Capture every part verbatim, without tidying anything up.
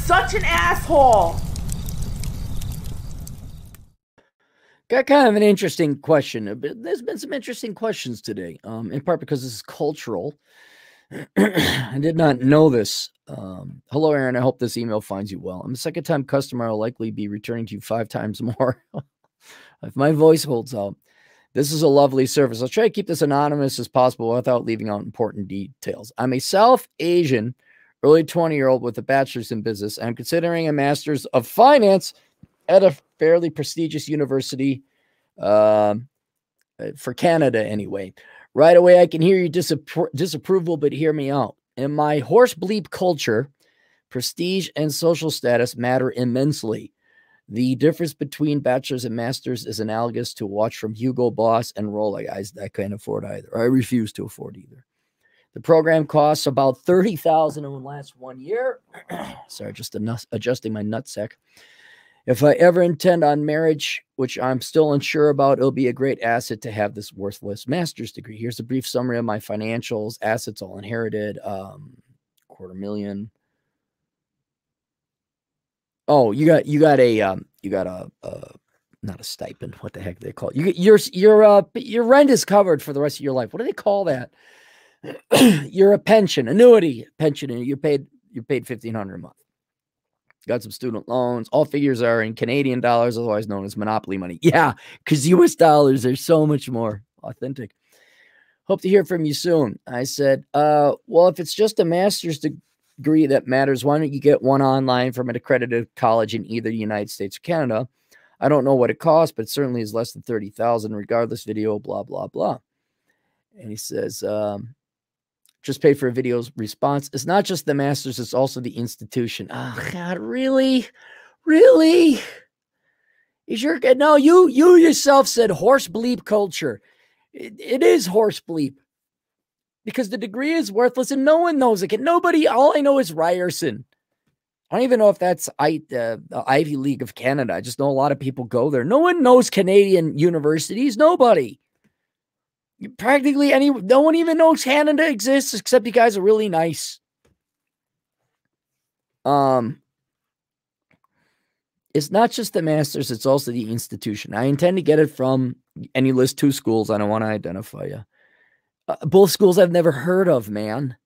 such an asshole. Got kind of an interesting question. There's been some interesting questions today, um, in part because this is cultural. I did not know this. Um, hello, Aaron. I hope this email finds you well. I'm a second-time customer. I'll likely be returning to you five times more if my voice holds out. This is a lovely service. I'll try to keep this anonymous as possible without leaving out important details. I'm a South Asian, early twenty-year-old with a bachelor's in business. I'm considering a master's of finance at a fairly prestigious university um, for Canada anyway. Right away, I can hear your disappro disapproval, but hear me out. In my horse bleep culture, prestige and social status matter immensely. The difference between bachelor's and master's is analogous to a watch from Hugo Boss and Rolex. I, I can't afford either. I refuse to afford either. The program costs about thirty thousand dollars and will last one year. Sorry, just adjusting my nutsack. If I ever intend on marriage, which I'm still unsure about, it'll be a great asset to have this worthless master's degree. Here's a brief summary of my financials, assets all inherited, um, quarter million. Oh, you got you got a um, you got a uh, not a stipend. What the heck do they call it? You your your uh your rent is covered for the rest of your life. What do they call that? You're a pension, annuity pension, and you're paid you're paid fifteen hundred a month. Got some student loans. All figures are in Canadian dollars, otherwise known as monopoly money. Yeah, because U S dollars are so much more authentic. Hope to hear from you soon. I said, uh, well, if it's just a master's degree that matters, why don't you get one online from an accredited college in either the United States or Canada? I don't know what it costs, but it certainly is less than thirty thousand dollars regardless video, blah, blah, blah. And he says, um, just pay for a video's response. It's not just the master's, it's also the institution. Oh, God, really? Really? Is your no, you you yourself said horse bleep culture. It, it is horse bleep. Because the degree is worthless and no one knows it. Nobody, all I know is Ryerson. I don't even know if that's I, uh, the Ivy League of Canada. I just know a lot of people go there. No one knows Canadian universities. Nobody. Practically any, no one even knows Canada exists except you guys are really nice. Um, it's not just the master's, it's also the institution. I intend to get it from, and you list two schools. I don't want to identify you. Uh, both schools I've never heard of, man.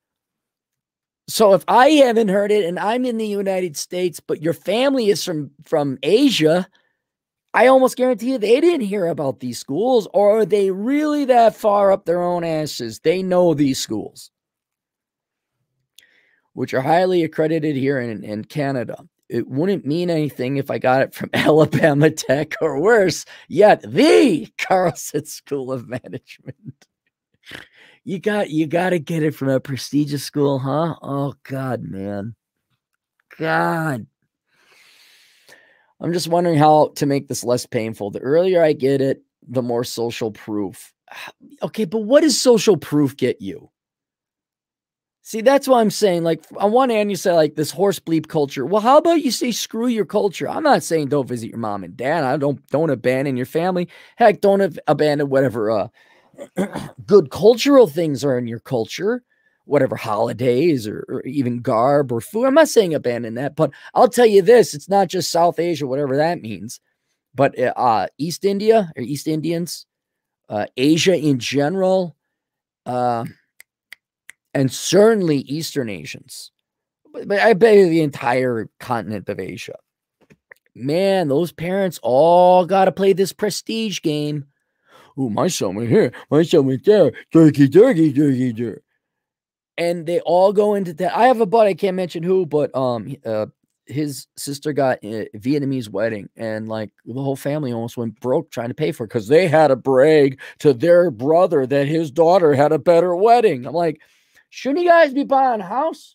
So if I haven't heard it and I'm in the United States, but your family is from, from Asia, I almost guarantee you they didn't hear about these schools, or are they really that far up their own asses? They know these schools, which are highly accredited here in, in Canada. It wouldn't mean anything if I got it from Alabama Tech or worse yet, the Carlson School of Management. You got, you got to get it from a prestigious school, huh? Oh, God, man. God. I'm just wondering how to make this less painful. The earlier I get it, the more social proof. Okay, but what does social proof get you? See, that's why I'm saying, like, on one hand, you say, like, this horse bleep culture. Well, how about you say, screw your culture? I'm not saying don't visit your mom and dad. I don't, don't abandon your family. Heck, don't abandon whatever uh, good cultural things are in your culture. Whatever holidays or, or even garb or food. I'm not saying abandon that, but I'll tell you this, it's not just South Asia, whatever that means, but uh, East India or East Indians, uh, Asia in general, uh, and certainly Eastern Asians. But, but I bet you the entire continent of Asia. Man, those parents all got to play this prestige game. Oh, my son went here, my son went there, turkey, turkey, turkey, turkey. And they all go into that. I have a buddy, I can't mention who, but um, uh, his sister got a Vietnamese wedding, and like the whole family almost went broke trying to pay for it because they had to brag to their brother that his daughter had a better wedding. I'm like, shouldn't you guys be buying a house?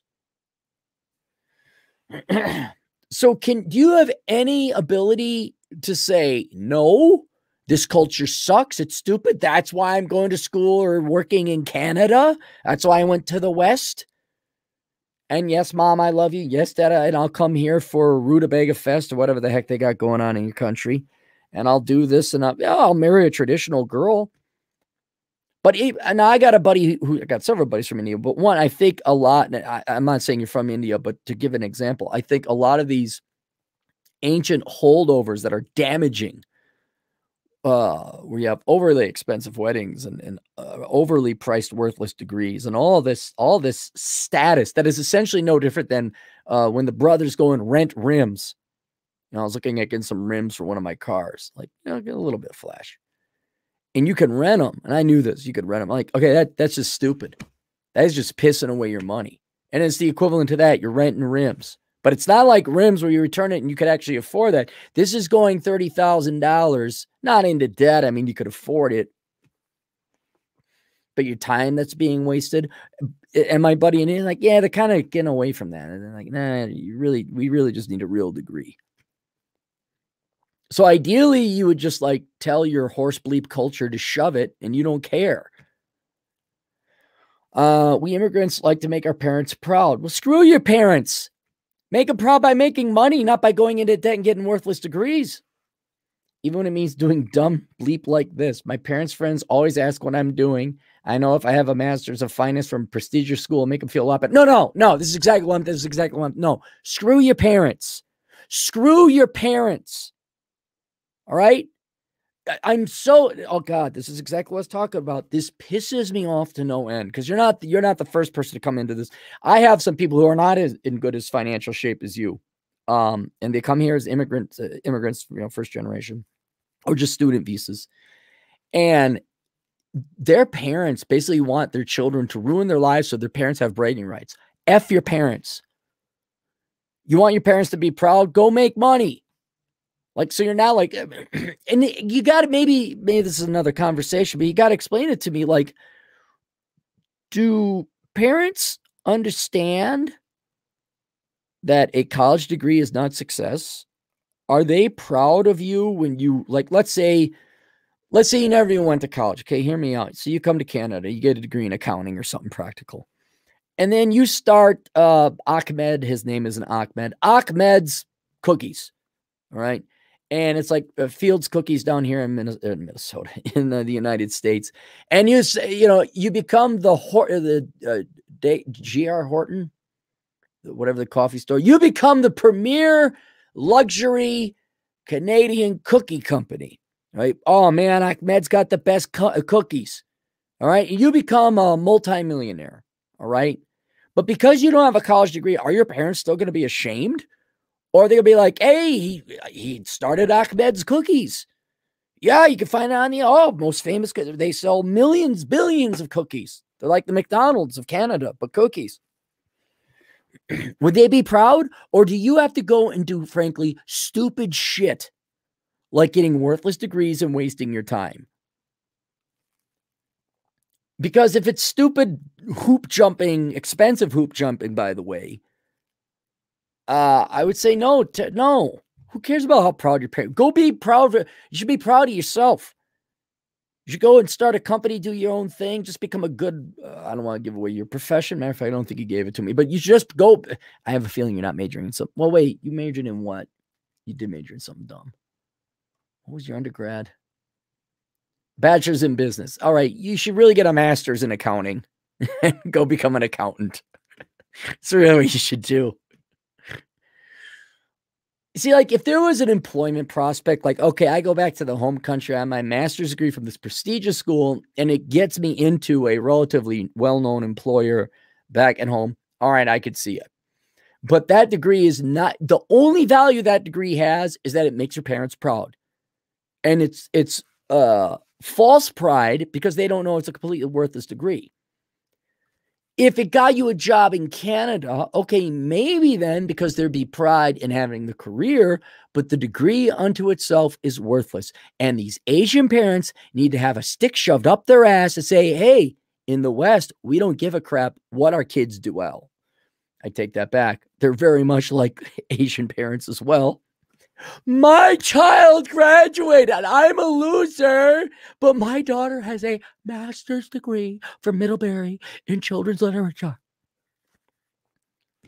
So, can do you have any ability to say no? This culture sucks. It's stupid. That's why I'm going to school or working in Canada. That's why I went to the West. And yes, Mom, I love you. Yes, Dad, and I'll come here for Rutabaga Fest or whatever the heck they got going on in your country. And I'll do this and I'll, yeah, I'll marry a traditional girl. But and I got a buddy who I got several buddies from India, but one I think a lot. And I, I'm not saying you're from India, but to give an example, I think a lot of these ancient holdovers that are damaging, uh, where you have overly expensive weddings and, and uh, overly priced worthless degrees and all this, all this status that is essentially no different than uh, when the brothers go and rent rims. You know, I was looking at getting some rims for one of my cars, like, you know, get a little bit of flash. And you can rent them. And I knew this. You could rent them. I'm like, okay, that, that's just stupid. That is just pissing away your money. And it's the equivalent to that. You're renting rims. But it's not like rims where you return it and you could actually afford that. This is going thirty thousand dollars, not into debt. I mean, you could afford it. But your time that's being wasted. And my buddy and he's like, yeah, they're kind of getting away from that. And they're like, nah, you really, we really just need a real degree. So ideally, you would just like tell your horse bleep culture to shove it and you don't care. Uh, we immigrants like to make our parents proud. Well, screw your parents. Make them proud by making money, not by going into debt and getting worthless degrees. Even when it means doing dumb bleep like this. My parents' friends always ask what I'm doing. I know if I have a master's of finance from a prestigious school, make them feel a lot better. No, no, no. This is exactly what I'm, this is exactly what I'm, no. Screw your parents. Screw your parents. All right. I'm so, oh God, this is exactly what I was talking about. This pisses me off to no end because you're not, you're not the first person to come into this. I have some people who are not as in good as financial shape as you. Um, and they come here as immigrants, uh, immigrants, you know, first generation or just student visas. And their parents basically want their children to ruin their lives so their parents have bragging rights. F your parents. You want your parents to be proud? Go make money. Like, so you're now like, and you got to maybe, maybe this is another conversation, but you got to explain it to me. Like, do parents understand that a college degree is not success? Are they proud of you when you, like, let's say, let's say you never even went to college. Okay, hear me out. So you come to Canada, you get a degree in accounting or something practical. And then you start uh, Ahmed, his name isn't Ahmed, Ahmed's Cookies. All right. And it's like uh, Fields Cookies down here in Minnesota, in, Minnesota, in uh, the United States. And you say, you know, you become the, the uh, G R Horton, whatever the coffee store. You become the premier luxury Canadian cookie company, right? Oh, man, Ahmed's got the best co cookies. All right. You become a multimillionaire. All right. But because you don't have a college degree, are your parents still going to be ashamed? Or they'll be like, hey, he, he started Ahmed's Cookies. Yeah, you can find it on the, oh, most famous, they sell millions, billions of cookies. They're like the McDonald's of Canada, but cookies. Would they be proud? Or do you have to go and do, frankly, stupid shit like getting worthless degrees and wasting your time? Because if it's stupid hoop jumping, expensive hoop jumping, by the way, Uh, I would say no, to, no. Who cares about how proud your parents? Go be proud. Of, you should be proud of yourself. You should go and start a company, do your own thing. Just become a good, uh, I don't want to give away your profession. Matter of fact, I don't think you gave it to me, but you should just go. I have a feeling you're not majoring in something. Well, wait, you majored in what? You did major in something dumb. What was your undergrad? Bachelor's in business. All right. You should really get a master's in accounting and go become an accountant. That's really what you should do. See, like if there was an employment prospect, like, okay, I go back to the home country, I have my master's degree from this prestigious school, and it gets me into a relatively well-known employer back at home. All right, I could see it. But that degree is not, the only value that degree has is that it makes your parents proud. And it's, it's uh, false pride because they don't know it's a completely worthless degree. If it got you a job in Canada, okay, maybe then because there'd be pride in having the career, but the degree unto itself is worthless. And these Asian parents need to have a stick shoved up their ass and say, hey, in the West, we don't give a crap what our kids do well. I take that back. They're very much like Asian parents as well. My child graduated. I'm a loser, but my daughter has a master's degree from Middlebury in children's literature.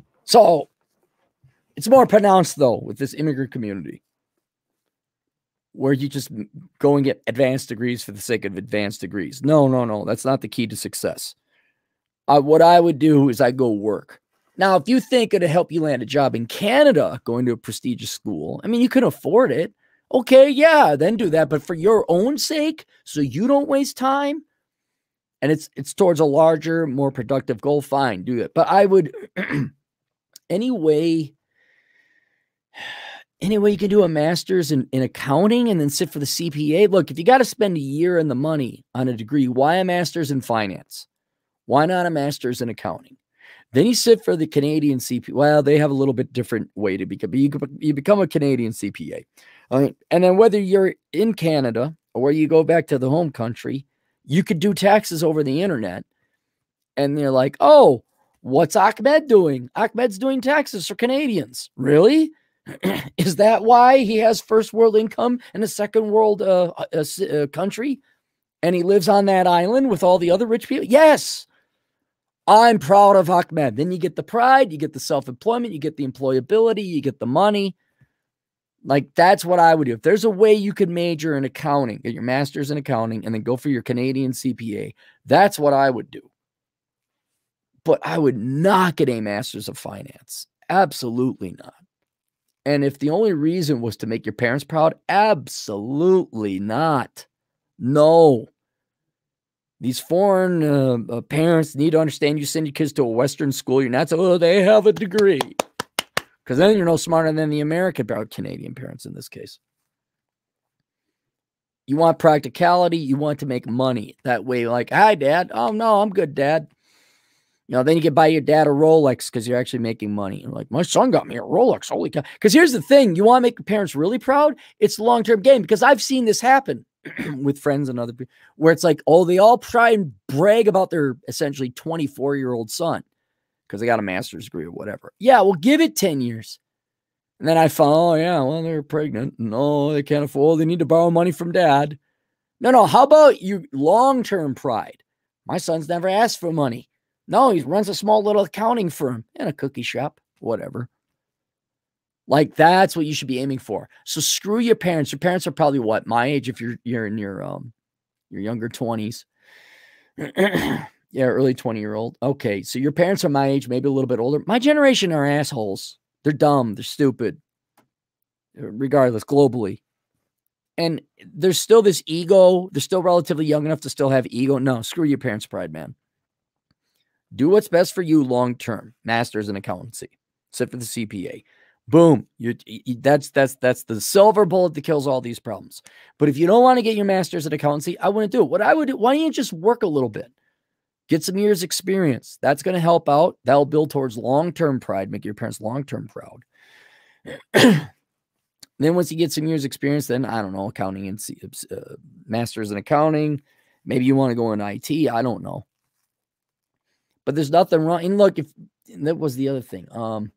So it's more pronounced, though, with this immigrant community. where you just go and get advanced degrees for the sake of advanced degrees. No, no, no. That's not the key to success. Uh, what I would do is I go work. Now, if you think it'll help you land a job in Canada, going to a prestigious school, I mean, you can afford it. Okay, yeah, then do that. But for your own sake, so you don't waste time, and it's it's towards a larger, more productive goal, fine, do it. But I would, anyway, anyway, you can do a master's in, in accounting and then sit for the C P A. Look, if you got to spend a year and the money on a degree, why a master's in finance? Why not a master's in accounting? Then you sit for the Canadian C P A. Well, they have a little bit different way to become. You, you become a Canadian C P A. All right. And then whether you're in Canada or where you go back to the home country, you could do taxes over the internet. And they're like, oh, what's Ahmed doing? Ahmed's doing taxes for Canadians. Really? Is that why he has first world income in a second world uh, uh, uh, country? And he lives on that island with all the other rich people? Yes. I'm proud of Ahmed. Then you get the pride, you get the self-employment, you get the employability, you get the money. Like, that's what I would do. If there's a way you could major in accounting, get your master's in accounting, and then go for your Canadian C P A, that's what I would do. But I would not get a master's of finance. Absolutely not. And if the only reason was to make your parents proud, absolutely not. No. These foreign uh, uh, parents need to understand you send your kids to a Western school. You're not saying, oh, they have a degree. Because then you're no smarter than the American or Canadian parents in this case. You want practicality. You want to make money. That way, like, hi, Dad. Oh, no, I'm good, Dad. You know, then you can buy your dad a Rolex because you're actually making money. You're like, my son got me a Rolex. Holy cow. Because here's the thing. You want to make your parents really proud? It's a long-term game. Because I've seen this happen with friends and other people where it's like, oh, they all try and brag about their essentially twenty-four-year-old son because they got a master's degree or whatever. Yeah, well, give it ten years. And then I found, oh, yeah, well, they're pregnant. No, they can't afford. They need to borrow money from dad. No, no. How about you long-term pride? My son's never asked for money. No, he runs a small little accounting firm and a cookie shop, whatever. Like, that's what you should be aiming for. So screw your parents. Your parents are probably what? My age if you're you're in your um your younger twenties. Yeah, early twenty-year-old. Okay, so your parents are my age, maybe a little bit older. My generation are assholes. They're dumb. They're stupid. Regardless, globally. And there's still this ego. They're still relatively young enough to still have ego. No, screw your parents' pride, man. Do what's best for you long-term. Masters in accountancy. Sit for the C P A. Boom. You, you, that's, that's, that's the silver bullet that kills all these problems. But if you don't want to get your master's in accountancy, I wouldn't do it. What I would do, why don't you just work a little bit? Get some years experience. That's going to help out. That'll build towards long-term pride, make your parents long-term proud. Then once you get some years experience, then I don't know, accounting and uh, master's in accounting. Maybe you want to go in I T. I don't know. But there's nothing wrong. And look, if and that was the other thing. Um,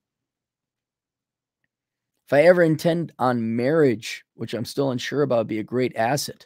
if I ever intend on marriage, which I'm still unsure about, would be a great asset.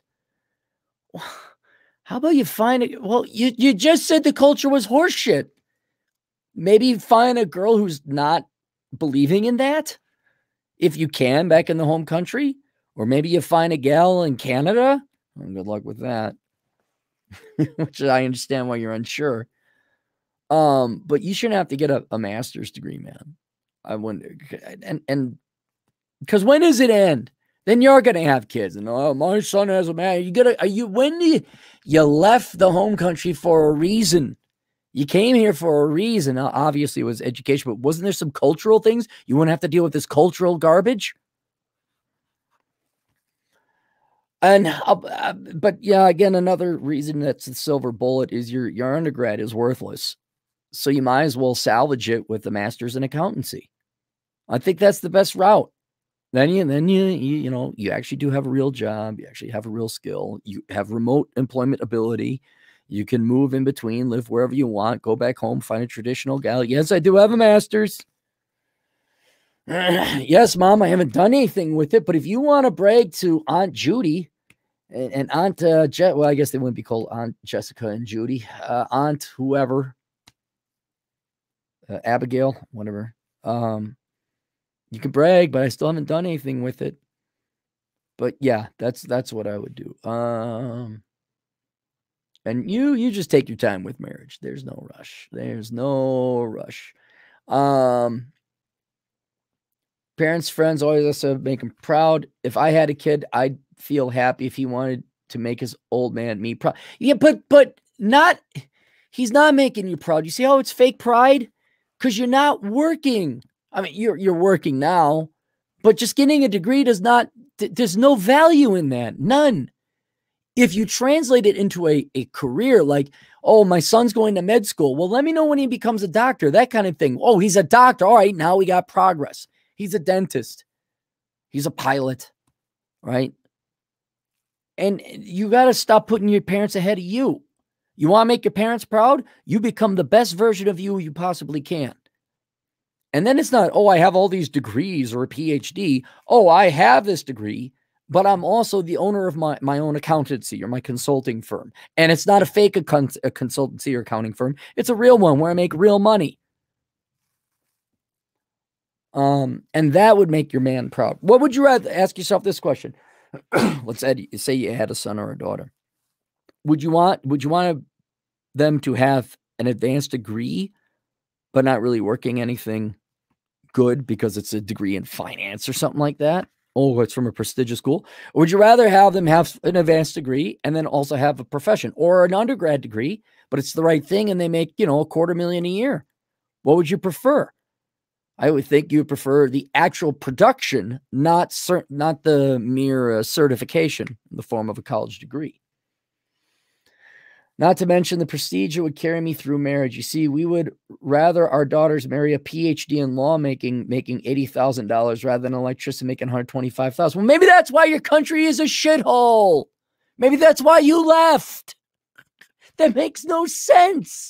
How about you find it? Well, you, you just said the culture was horseshit. Maybe find a girl who's not believing in that, if you can, back in the home country. Or maybe you find a gal in Canada. Well, good luck with that. Which I understand why you're unsure. Um, but you shouldn't have to get a, a master's degree, man. I wonder, and and because when does it end? Then you're gonna have kids, and oh, my son has a man. You gotta, are you when do you, you left the home country for a reason? You came here for a reason. Now, obviously, it was education, but wasn't there some cultural things you wouldn't have to deal with this cultural garbage? And uh, but yeah, again, another reason that's the silver bullet is your your undergrad is worthless. So you might as well salvage it with a master's in accountancy. I think that's the best route. Then you, then you, you, you know, you actually do have a real job. You actually have a real skill. You have remote employment ability. You can move in between, live wherever you want, go back home, find a traditional gal. Yes, I do have a master's. Yes, Mom, I haven't done anything with it. But if you want to brag to Aunt Judy and, and Aunt, uh, Je well, I guess they wouldn't be called Aunt Jessica and Judy, uh, Aunt whoever. Uh, Abigail, whatever. Um, you can brag, but I still haven't done anything with it. but yeah, that's that's what I would do. Um, and you you just take your time with marriage. There's no rush. There's no rush. Um, parents, friends always has to make him proud. If I had a kid, I'd feel happy if he wanted to make his old man me proud. Yeah, but but not. He's not making you proud. You see how it's fake pride? Because you're not working. I mean, you're you're working now, but just getting a degree does not. Th- there's no value in that. None. If you translate it into a, a career like, oh, my son's going to med school. Well, let me know when he becomes a doctor, that kind of thing. Oh, he's a doctor. All right, now we got progress. He's a dentist. He's a pilot, right? And you got to stop putting your parents ahead of you. You want to make your parents proud? You become the best version of you you possibly can. And then it's not, oh, I have all these degrees or a P H D. Oh, I have this degree, but I'm also the owner of my, my own accountancy or my consulting firm. And it's not a fake a, cons- a consultancy or accounting firm. It's a real one where I make real money. Um, and that would make your man proud. What would you rather? Ask yourself this question. Let's say you had a son or a daughter. Would you want, would you want them to have an advanced degree, but not really working anything good because it's a degree in finance or something like that? Oh, it's from a prestigious school. Or would you rather have them have an advanced degree and then also have a profession or an undergrad degree, but it's the right thing and they make, you know, a quarter million a year? What would you prefer? I would think you would prefer the actual production, not cert- not the mere uh, certification in the form of a college degree. Not to mention the prestige it would carry me through marriage. You see, we would rather our daughters marry a P H D in law making making eighty thousand dollars rather than an electrician making one hundred twenty-five thousand dollars. Well, maybe that's why your country is a shithole. Maybe that's why you left. That makes no sense.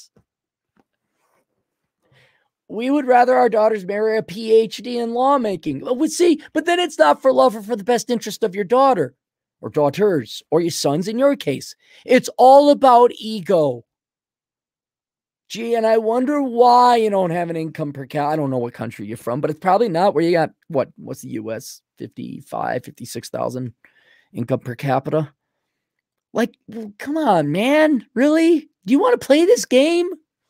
We would rather our daughters marry a P H D in lawmaking. Well, see, but then it's not for love or for the best interest of your daughter or daughters or your sons in your case. It's all about ego. Gee, and I wonder why you don't have an income per capita. I don't know what country you're from, but it's probably not where you got, what, what's the U S? fifty-five, fifty-six thousand income per capita? Like, well, come on, man. Really? Do you want to play this game?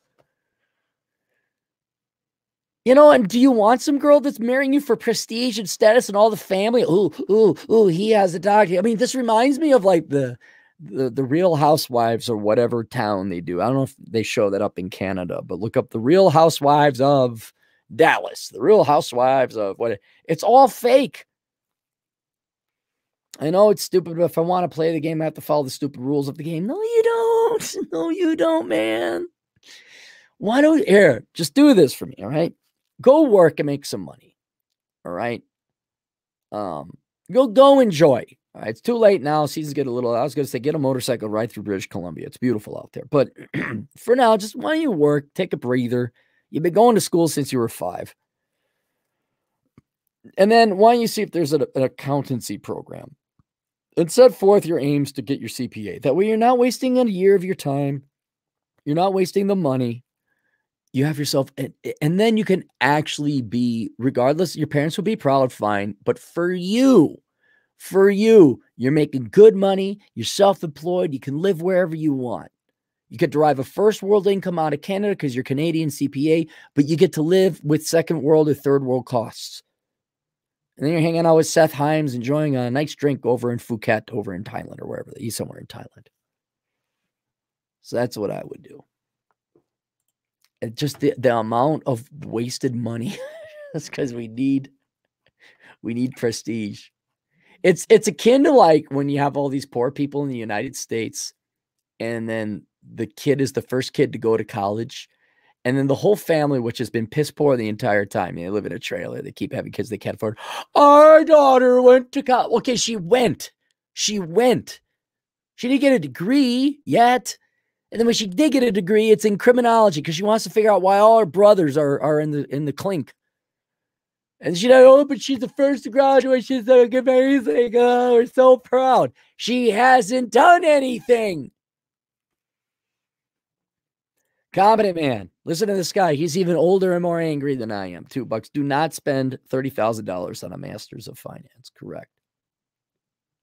You know, and do you want some girl that's marrying you for prestige and status and all the family? Ooh, ooh, ooh, he has a dog. I mean, this reminds me of like the, the the Real Housewives or whatever town they do. I don't know if they show that up in Canada, but look up the Real Housewives of Dallas, the Real Housewives of what. It's all fake. I know it's stupid, but if I want to play the game, I have to follow the stupid rules of the game. No, you don't. No, you don't, man. Why don't here? Just do this for me, all right? Go work and make some money. All right. Um, go go enjoy. All right. It's too late now. Seasons get a little. I was gonna say get a motorcycle ride through British Columbia. It's beautiful out there. But for now, just why don't you work? Take a breather. You've been going to school since you were five. And then why don't you see if there's a, an accountancy program and set forth your aims to get your C P A. That way you're not wasting a year of your time. You're not wasting the money. You have yourself, and, and then you can actually be, regardless, your parents will be proud, fine. But for you, for you, you're making good money. You're self-employed. You can live wherever you want. You could derive a first world income out of Canada because you're Canadian C P A, but you get to live with second world or third world costs. And then you're hanging out with Seth Himes, enjoying a nice drink over in Phuket, over in Thailand or wherever. He's somewhere in Thailand. So that's what I would do. And just the, the amount of wasted money. That's because we need we need prestige. It's it's akin to like when you have all these poor people in the United States, and then the kid is the first kid to go to college, and then the whole family, which has been piss poor the entire time, they live in a trailer, they keep having kids they can't afford. Our daughter went to college. Okay, she went. She went. She didn't get a degree yet. And then when she did get a degree, it's in criminology because she wants to figure out why all her brothers are, are in the in the clink. And she's like, oh, but she's the first to graduate. She's so amazing. Oh, we're so proud. She hasn't done anything. Competent man. Listen to this guy. He's even older and more angry than I am. Two bucks. Do not spend thirty thousand dollars on a master's of finance. Correct.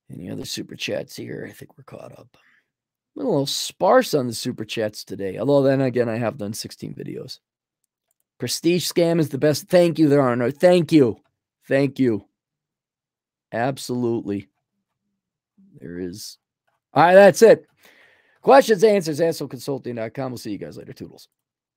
Any other super chats here? I think we're caught up. I'm a little sparse on the super chats today. Although then again, I have done sixteen videos. Prestige Scam is the best. Thank you, there are no. Thank you. Thank you. Absolutely. There is. All right, that's it. Questions, answers, asshole consulting dot com. We'll see you guys later. Toodles.